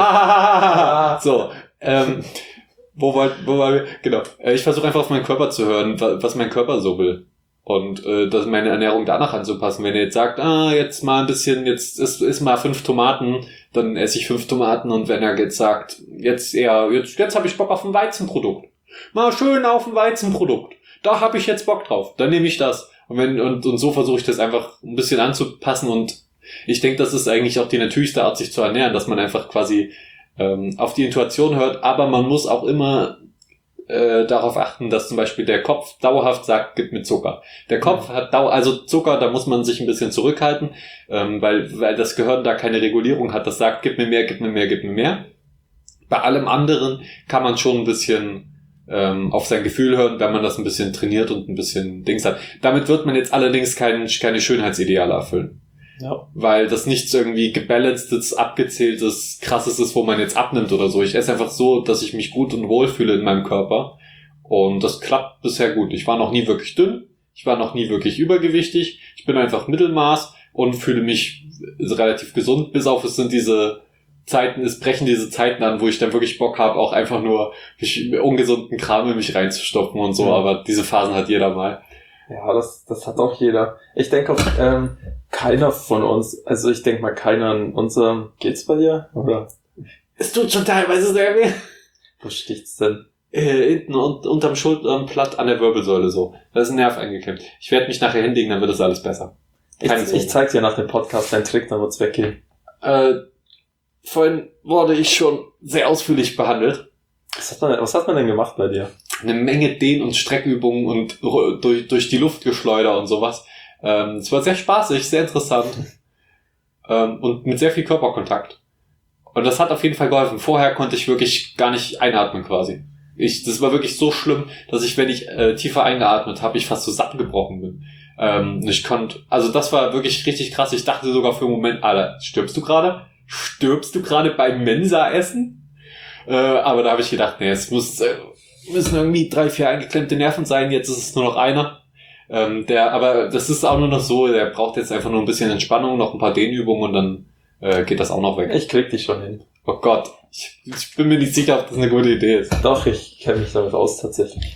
So, ähm, wo wollt, wo war wir? Genau. Äh, ich versuche einfach auf meinen Körper zu hören, wa- was mein Körper so will. Und äh, dass meine Ernährung danach anzupassen. Wenn er jetzt sagt, ah, jetzt mal ein bisschen, jetzt ist, ist mal fünf Tomaten, dann esse ich fünf Tomaten. Und wenn er jetzt sagt, jetzt eher, jetzt, jetzt habe ich Bock auf ein Weizenprodukt. Mal schön auf ein Weizenprodukt. Da habe ich jetzt Bock drauf. Dann nehme ich das. Und wenn und, und so versuche ich das einfach ein bisschen anzupassen. Und ich denke, das ist eigentlich auch die natürlichste Art, sich zu ernähren, dass man einfach quasi ähm, auf die Intuition hört. Aber man muss auch immer äh, darauf achten, dass zum Beispiel der Kopf dauerhaft sagt, gib mir Zucker. Der Kopf hat dau also Zucker, da muss man sich ein bisschen zurückhalten, ähm, weil weil das Gehirn da keine Regulierung hat. Das sagt, gib mir mehr, gib mir mehr, gib mir mehr. Bei allem anderen kann man schon ein bisschen ähm, auf sein Gefühl hören, wenn man das ein bisschen trainiert und ein bisschen Dings hat. Damit wird man jetzt allerdings kein, keine Schönheitsideale erfüllen. Ja. Weil das nichts irgendwie gebalancedes, abgezähltes, krasses ist, wo man jetzt abnimmt oder so. Ich esse einfach so, dass ich mich gut und wohl fühle in meinem Körper. Und das klappt bisher gut. Ich war noch nie wirklich dünn. Ich war noch nie wirklich übergewichtig. Ich bin einfach Mittelmaß und fühle mich relativ gesund. Bis auf es sind diese Zeiten, es brechen diese Zeiten an, wo ich dann wirklich Bock habe, auch einfach nur mich, ungesunden Kram in mich reinzustopfen und so. Ja. Aber diese Phasen hat jeder mal. Ja, das, das hat auch jeder. Ich denke auch, ähm, keiner von uns, also ich denke mal keiner in unserem, geht's bei dir? Oder? Es tut schon teilweise sehr weh. Wo sticht's denn? Äh, hinten und, unterm Schulterblatt an der Wirbelsäule so. Da ist ein Nerv eingeklemmt. Ich werde mich nachher hinlegen, dann wird das alles besser. Keine Ich, ich zeig dir nach dem Podcast deinen Trick, dann wird's weggehen. Äh, vorhin wurde ich schon sehr ausführlich behandelt. Was hat man, was hat man denn gemacht bei dir? Eine Menge Dehn- und Streckübungen und ru- durch, durch die Luft geschleudert und sowas. Ähm, es war sehr spaßig, sehr interessant. ähm, und mit sehr viel Körperkontakt. Und das hat auf jeden Fall geholfen. Vorher konnte ich wirklich gar nicht einatmen quasi. Ich, das war wirklich so schlimm, dass ich, wenn ich äh, tiefer eingeatmet habe, ich fast zusammengebrochen bin. Ähm, ich konnte, also das war wirklich richtig krass. Ich dachte sogar für einen Moment, Alter, stirbst du gerade? Stirbst du gerade beim Mensa-Essen? Äh, aber da habe ich gedacht, nee, es muss, äh, müssen irgendwie drei, vier eingeklemmte Nerven sein. Jetzt ist es nur noch einer. Ähm, der, aber das ist auch nur noch so, der braucht jetzt einfach nur ein bisschen Entspannung, noch ein paar Dehnübungen und dann äh, geht das auch noch weg. Ich krieg dich schon hin. Oh Gott, ich, ich bin mir nicht sicher, ob das eine gute Idee ist. Doch, ich kenne mich damit aus, tatsächlich.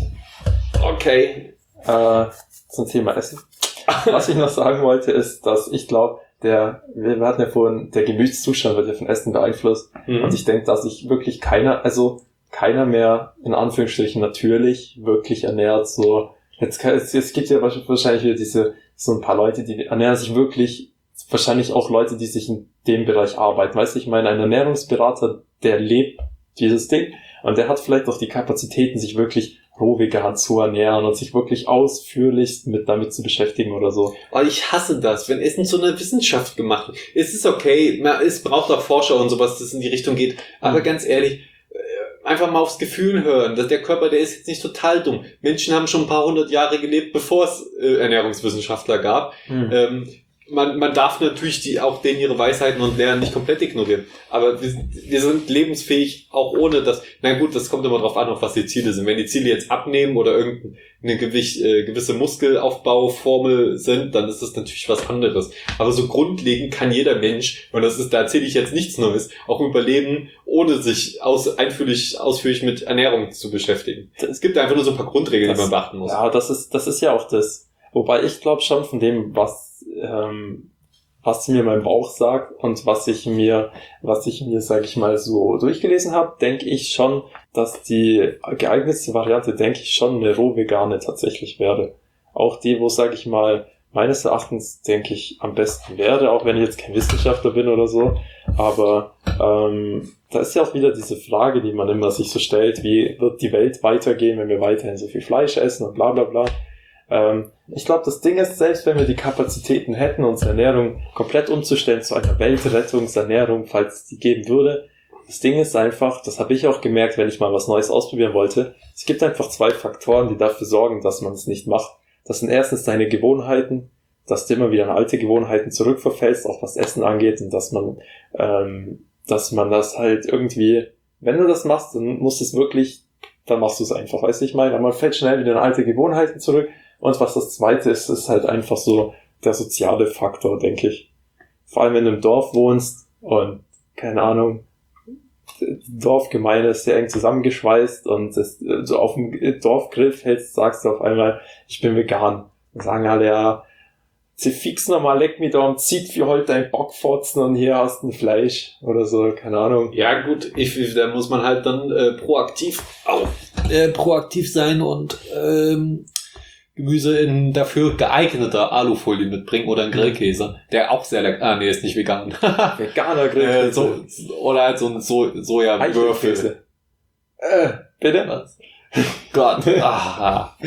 Okay. Äh, zum Thema Essen. Was ich noch sagen wollte, ist, dass ich glaube, der, wir hatten ja vorhin, der Gemütszustand wird ja von Essen beeinflusst. Mhm. Und ich denke, dass sich wirklich keiner, also keiner mehr in Anführungsstrichen natürlich wirklich ernährt. So, jetzt, kann- es, es gibt ja wahrscheinlich wieder diese, so ein paar Leute, die ernähren sich wirklich, wahrscheinlich auch Leute, die sich in dem Bereich arbeiten. Weißt du, ich meine, ein Ernährungsberater, der lebt dieses Ding und der hat vielleicht auch die Kapazitäten, sich wirklich roh vegan zu ernähren und sich wirklich ausführlichst mit damit zu beschäftigen oder so. Oh, ich hasse das, wenn Essen zu einer Wissenschaft gemacht wird. Es ist okay, man, es braucht auch Forscher und sowas, das in die Richtung geht. Aber Mhm. ganz ehrlich, äh, einfach mal aufs Gefühl hören. Dass der Körper, der ist jetzt nicht total dumm. Menschen haben schon ein paar hundert Jahre gelebt, bevor es äh, Ernährungswissenschaftler gab. Mhm. Ähm, man, man darf natürlich die, auch denen ihre Weisheiten und Lehren nicht komplett ignorieren. Aber wir, wir sind lebensfähig, auch ohne das. Na gut, das kommt immer drauf an, auf was die Ziele sind. Wenn die Ziele jetzt abnehmen oder irgendeine Gewicht, äh, gewisse Muskelaufbauformel sind, dann ist das natürlich was anderes. Aber so grundlegend kann jeder Mensch, und das ist, da erzähle ich jetzt nichts Neues, auch überleben, ohne sich aus, einführlich, ausführlich mit Ernährung zu beschäftigen. Es gibt einfach nur so ein paar Grundregeln, Das- die man beachten muss. Ja, das ist, das ist ja auch das. Wobei ich glaube schon von dem, was ähm, was mir mein Bauch sagt und was ich mir, was ich mir, sage ich mal, so durchgelesen habe, denke ich schon, dass die geeignetste Variante, denke ich, schon eine roh-vegane tatsächlich wäre. Auch die, wo, sage ich mal, meines Erachtens, denke ich, am besten wäre, auch wenn ich jetzt kein Wissenschaftler bin oder so. Aber ähm, da ist ja auch wieder diese Frage, die man immer sich so stellt, wie wird die Welt weitergehen, wenn wir weiterhin so viel Fleisch essen und bla bla bla. Ähm, ich glaube, das Ding ist, selbst wenn wir die Kapazitäten hätten, unsere Ernährung komplett umzustellen zu einer Weltrettungsernährung, falls es die geben würde, das Ding ist einfach, das habe ich auch gemerkt, wenn ich mal was Neues ausprobieren wollte, es gibt einfach zwei Faktoren, die dafür sorgen, dass man es nicht macht. Das sind erstens deine Gewohnheiten, dass du immer wieder in alte Gewohnheiten zurückverfällst, auch was Essen angeht, und dass man, ähm, dass man das halt irgendwie, wenn du das machst, dann musst du es wirklich, dann machst du es einfach, weißt du, ich meine, man fällt schnell wieder in alte Gewohnheiten zurück. Und was das Zweite ist, ist halt einfach so der soziale Faktor, denke ich. Vor allem, wenn du im Dorf wohnst und, keine Ahnung, die Dorfgemeinde ist sehr eng zusammengeschweißt und das, so auf dem Dorfgrill fällst, sagst du auf einmal, ich bin vegan. Dann sagen alle, ja, sie fix nochmal, leck mich da und zieht für heute dein Bockfotzen und hier hast du ein Fleisch oder so, keine Ahnung. Ja gut, ich, da muss man halt dann äh, proaktiv auch äh, proaktiv sein und ähm, Gemüse in dafür geeigneter Alufolie mitbringen oder einen Grillkäse, der auch sehr lecker, ah nee, ist nicht vegan. Veganer Grillkäse. äh, so, oder halt so ein so Sojawürfel. Äh, bitte? Was? Gott. Ah.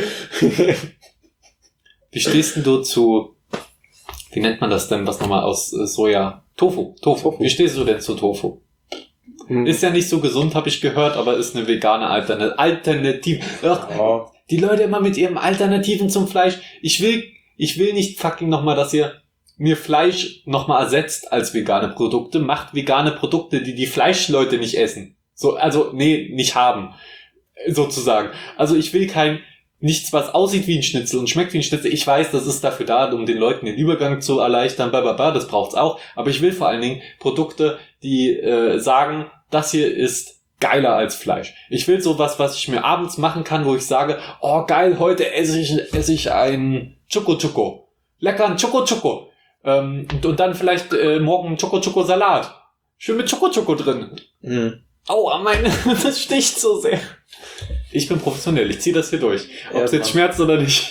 Wie stehst denn du zu, wie nennt man das denn, was nochmal aus äh, Soja? Tofu. Tofu. Wie stehst du denn zu Tofu? Hm. Ist ja nicht so gesund, habe ich gehört, aber ist eine vegane Altern- Alternative. Ach, ja. Die Leute immer mit ihren Alternativen zum Fleisch. Ich will, ich will nicht fucking nochmal, dass ihr mir Fleisch nochmal ersetzt als vegane Produkte. Macht vegane Produkte, die die Fleischleute nicht essen. So, also, nee, nicht haben. Sozusagen. Also ich will kein, nichts, was aussieht wie ein Schnitzel und schmeckt wie ein Schnitzel. Ich weiß, das ist dafür da, um den Leuten den Übergang zu erleichtern, blablabla, das braucht's auch. Aber ich will vor allen Dingen Produkte, die äh, sagen, das hier ist geiler als Fleisch. Ich will sowas, was ich mir abends machen kann, wo ich sage, oh geil, heute esse ich, esse ich ein Choco Choco. Lecker ein Choco Choco. Ähm, und, und dann vielleicht äh, morgen ein Choco Choco Salat. Schön mit Choco Choco drin. Mhm. Aua, meine, das sticht so sehr. Ich bin professionell, ich ziehe das hier durch. Ob es ja, jetzt schmerzt oder nicht.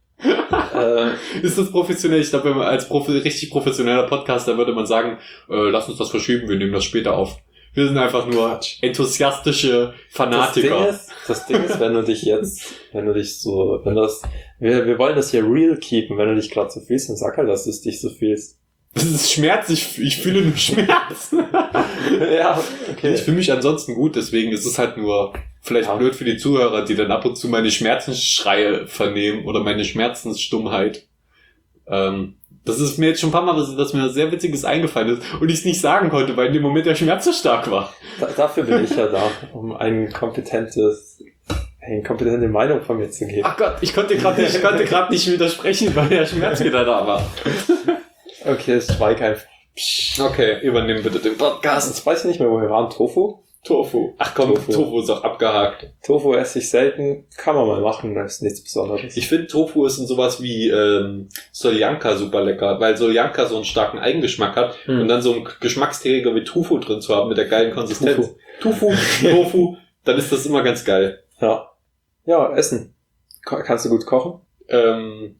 äh, ist das professionell? Ich glaube, als Profi- richtig professioneller Podcaster würde man sagen, äh, lass uns das verschieben, wir nehmen das später auf. Wir sind einfach nur Quatsch. enthusiastische Fanatiker. Das Ding ist, das Ding ist, wenn du dich jetzt, wenn du dich so, wenn das, wir, wir wollen das hier real keepen, wenn du dich gerade so fühlst, dann sag halt, dass du es dich so fühlst. Das ist Schmerz, ich, ich fühle nur Schmerz. Ja, okay. Ich fühle mich ansonsten gut, deswegen ist es halt nur vielleicht ja. blöd für die Zuhörer, die dann ab und zu meine Schmerzensschreie vernehmen oder meine Schmerzensstummheit. Ähm, das ist mir jetzt schon ein paar Mal, dass mir was sehr Witziges eingefallen ist und ich es nicht sagen konnte, weil in dem Moment der Schmerz so stark war. Da, dafür bin ich ja da, um ein kompetentes, eine kompetente Meinung von mir zu geben. Ach Gott, ich konnte gerade nicht, ich konnte gerade nicht widersprechen, weil der Schmerz wieder da war. Okay, es schweig einfach. Okay, übernimm bitte den Podcast. Jetzt weiß ich nicht mehr, wo wir waren. Tofu? Tofu. Ach komm, Tofu. Tofu ist auch abgehakt. Tofu esse ich selten. Kann man mal machen, das ist nichts Besonderes. Ich finde, Tofu ist in sowas wie ähm, Soljanka super lecker, weil Soljanka so einen starken Eigengeschmack hat hm. und dann so einen Geschmacksträger wie Tofu drin zu haben mit der geilen Konsistenz. Tofu. Tofu, Tofu, dann ist das immer ganz geil. Ja. Ja, essen. Ka- kannst du gut kochen? Ähm,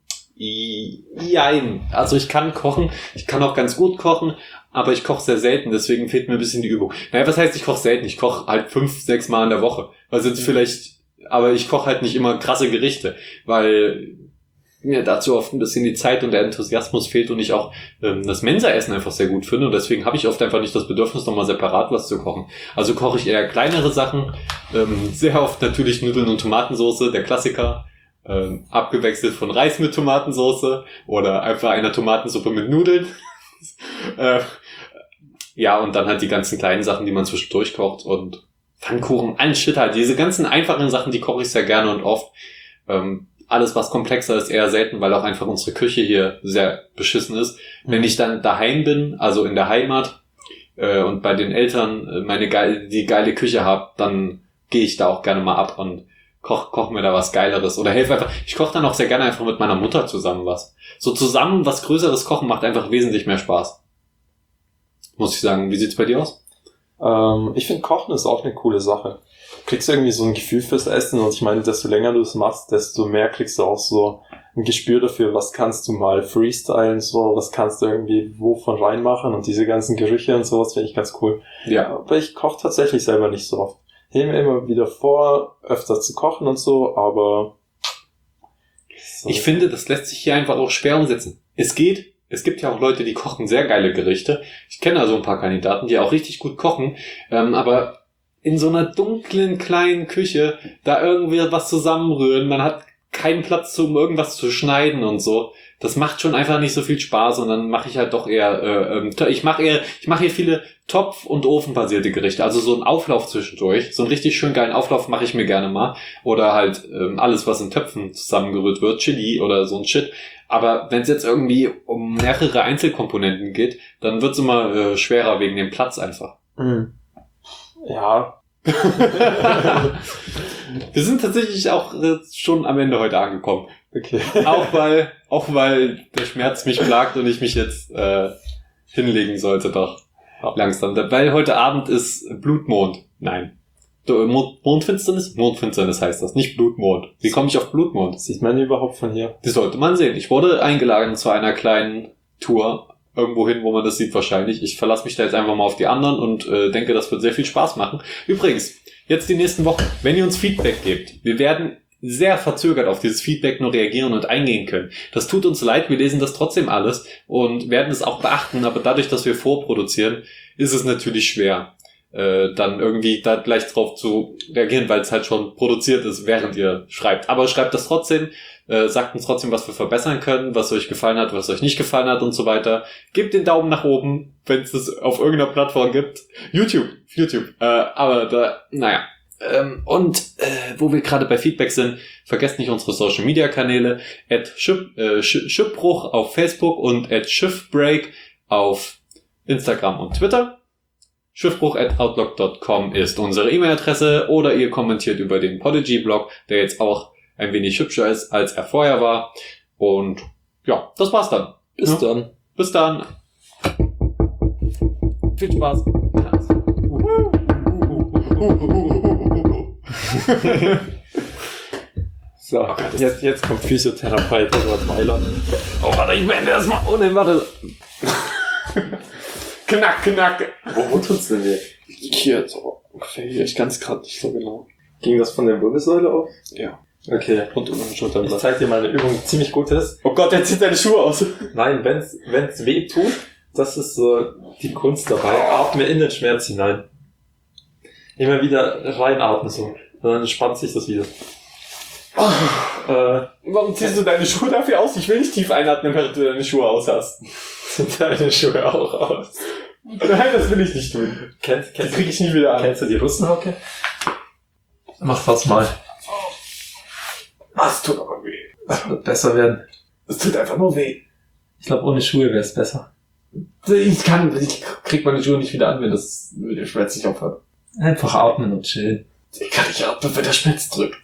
jein. Also ich kann kochen, ich kann auch ganz gut kochen, aber ich koche sehr selten, deswegen fehlt mir ein bisschen die Übung. Naja, was heißt, ich koche selten? Ich koche halt fünf, sechs Mal in der Woche. Also jetzt vielleicht, aber ich koche halt nicht immer krasse Gerichte, weil mir dazu oft ein bisschen die Zeit und der Enthusiasmus fehlt und ich auch ähm, das Mensa-Essen einfach sehr gut finde und deswegen habe ich oft einfach nicht das Bedürfnis, nochmal separat was zu kochen. Also koche ich eher kleinere Sachen, ähm, sehr oft natürlich Nudeln und Tomatensauce, der Klassiker. Ähm, abgewechselt von Reis mit Tomatensauce oder einfach einer Tomatensuppe mit Nudeln. äh, ja, und dann halt die ganzen kleinen Sachen, die man zwischendurch kocht und Pfannkuchen, allen Shit halt. Diese ganzen einfachen Sachen, die koche ich sehr gerne und oft. Ähm, alles, was komplexer ist, eher selten, weil auch einfach unsere Küche hier sehr beschissen ist. Mhm. Wenn ich dann daheim bin, also in der Heimat äh, und bei den Eltern äh, meine geile, die geile Küche habe, dann gehe ich da auch gerne mal ab und koch, koch mir da was Geileres oder helfe einfach. Ich koche dann auch sehr gerne einfach mit meiner Mutter zusammen was. So zusammen was Größeres kochen macht einfach wesentlich mehr Spaß. Muss ich sagen. Wie sieht's bei dir aus? Ähm, ich finde, Kochen ist auch eine coole Sache. Du kriegst irgendwie so ein Gefühl fürs Essen und ich meine, desto länger du es machst, desto mehr kriegst du auch so ein Gespür dafür, was kannst du mal freestylen, so, was kannst du irgendwie wovon reinmachen und diese ganzen Gerüche und sowas finde ich ganz cool. Ja. Aber ich koche tatsächlich selber nicht so oft. Ich nehme mir immer wieder vor, öfter zu kochen und so, aber so. Ich finde, das lässt sich hier einfach auch schwer umsetzen. Es geht. Es gibt ja auch Leute, die kochen sehr geile Gerichte. Ich kenne also ein paar Kandidaten, die auch richtig gut kochen, ähm, aber in so einer dunklen, kleinen Küche da irgendwie was zusammenrühren, man hat keinen Platz, um irgendwas zu schneiden und so. Das macht schon einfach nicht so viel Spaß und dann mache ich halt doch eher, äh, ähm, ich mache eher, ich mache hier viele Topf- und Ofenbasierte Gerichte, also so einen Auflauf zwischendurch, so einen richtig schön geilen Auflauf mache ich mir gerne mal oder halt ähm, alles, was in Töpfen zusammengerührt wird, Chili oder so ein Shit. Aber wenn es jetzt irgendwie um mehrere Einzelkomponenten geht, dann wird's immer äh, schwerer wegen dem Platz einfach. Mhm. Ja. Wir sind tatsächlich auch äh, schon am Ende heute angekommen. Okay. Auch weil, auch weil der Schmerz mich plagt und ich mich jetzt äh, hinlegen sollte doch langsam. Weil heute Abend ist Blutmond. Nein. Mond, Mondfinsternis? Mondfinsternis heißt das, nicht Blutmond. Wie komme ich auf Blutmond? Sieht man überhaupt von hier? Das sollte man sehen. Ich wurde eingeladen zu einer kleinen Tour. Irgendwo hin, wo man das sieht wahrscheinlich. Ich verlasse mich da jetzt einfach mal auf die anderen und äh, denke, das wird sehr viel Spaß machen. Übrigens, jetzt die nächsten Wochen, wenn ihr uns Feedback gebt, wir werden sehr verzögert auf dieses Feedback nur reagieren und eingehen können. Das tut uns leid, wir lesen das trotzdem alles und werden es auch beachten, aber dadurch, dass wir vorproduzieren, ist es natürlich schwer, äh, dann irgendwie da gleich drauf zu reagieren, weil es halt schon produziert ist, während ihr schreibt. Aber schreibt das trotzdem, äh, sagt uns trotzdem, was wir verbessern können, was euch gefallen hat, was euch nicht gefallen hat und so weiter. Gebt den Daumen nach oben, wenn es das auf irgendeiner Plattform gibt. YouTube, YouTube. Äh, aber da, naja. Ähm, und äh, wo wir gerade bei Feedback sind, vergesst nicht unsere Social Media Kanäle, at Schiff, äh, Schiffbruch auf Facebook und at Schiffbreak auf Instagram und Twitter. Schiffbruch at outlook dot com ist unsere E-Mail-Adresse oder ihr kommentiert über den Podigy-Blog, der jetzt auch ein wenig hübscher ist, als er vorher war. Und ja, das war's dann. Bis ja. dann. Bis dann. Viel Spaß. So, oh Gott, jetzt, jetzt kommt Physiotherapeut Edward Weiler. Oh, warte, ich beende erstmal. Oh ne, warte. Knack, knack. Wo, wo tut's denn weh? Hier, so ungefähr hier. Ich kann's gerade nicht so genau. Ging das von der Wirbelsäule auf? Ja. Okay. Und um den Schultern. Ich zeig dir mal eine Übung, die ziemlich gut ist. Oh Gott, jetzt zieht deine Schuhe aus. Nein, wenn's, wenn's weh tut, das ist so die Kunst dabei. Atme in den Schmerz hinein. Immer wieder reinatmen so. Dann entspannt sich das wieder. Oh, äh, Warum ziehst du deine Schuhe dafür aus? Ich will nicht tief einatmen, während du deine Schuhe aus hast. sind deine Schuhe auch aus? Nein, das will ich nicht tun. Kennst, kennst, Die krieg ich nie wieder an. Kennst du die Russenhocke? Mach das mal. Das tut aber weh. Das wird besser werden. Es tut einfach nur weh. Ich glaube, ohne Schuhe wäre es besser. Ich kann, ich krieg meine Schuhe nicht wieder an, wenn das, wenn der Schmerz nicht aufhört. Einfach atmen und chillen. Ich kann nicht atmen, wenn der Schmerz drückt.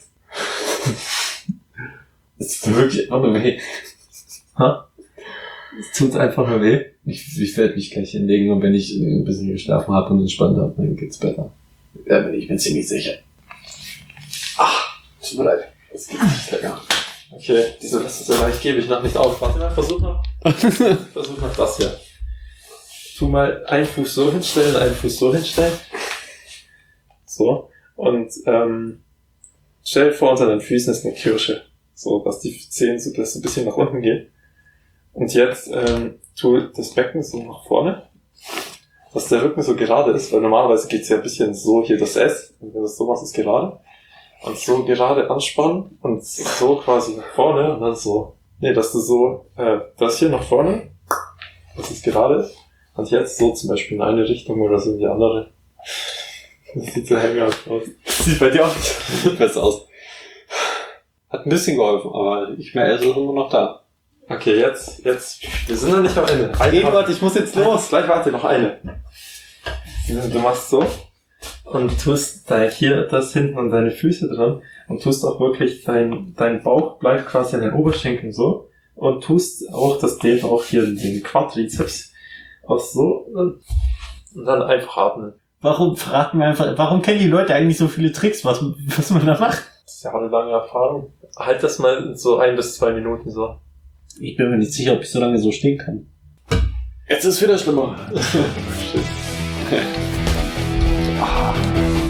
Es tut wirklich einfach nur weh. Ha? Es tut einfach nur weh. Ich, ich werde mich gleich hinlegen und wenn ich ein bisschen geschlafen habe und entspannt habe, dann geht's besser. Ja, bin ich mir ziemlich sicher. Ach, tut mir leid. Das geht nicht länger. Okay, diese Liste so leicht gebe ich noch nicht auf. Warte mal, versuch noch. Versuch noch das hier. Tu mal einen Fuß so hinstellen, einen Fuß so hinstellen. So. Und ähm, stell dir vor, unter deinen Füßen ist eine Kirsche. So, dass die Zehen so, dass so ein bisschen nach unten gehen. Und jetzt ähm, tu das Becken so nach vorne. Dass der Rücken so gerade ist, weil normalerweise geht's ja ein bisschen so hier das S. Und wenn du das so machst, ist gerade. Und so gerade anspannen und so quasi nach vorne und dann so. Nee, dass du so, äh, das hier nach vorne, dass es gerade ist. Und jetzt so zum Beispiel in eine Richtung oder so in die andere. Das sieht so hängerhaft aus. Sieht bei dir auch nicht besser aus. Hat ein bisschen geholfen, aber ich merke, er ist immer noch da. Okay, jetzt, jetzt, wir sind noch nicht am Ende. Eine Eduard, ich muss jetzt los. Gleich warte, noch eine. Du machst so. und tust da hier das hinten an deine Füße dran und tust auch wirklich dein, dein Bauch bleibt quasi an den Oberschenkeln so und tust auch das dehnt auch hier den Quadrizeps auch so und, und dann einfach atmen. Warum verraten wir einfach, warum kennen die Leute eigentlich so viele Tricks, was, was man da macht? Das ist ja eine lange Erfahrung. Halt das mal so ein bis zwei Minuten so. Ich bin mir nicht sicher, ob ich so lange so stehen kann. Jetzt ist es wieder schlimmer. Shit. Ah.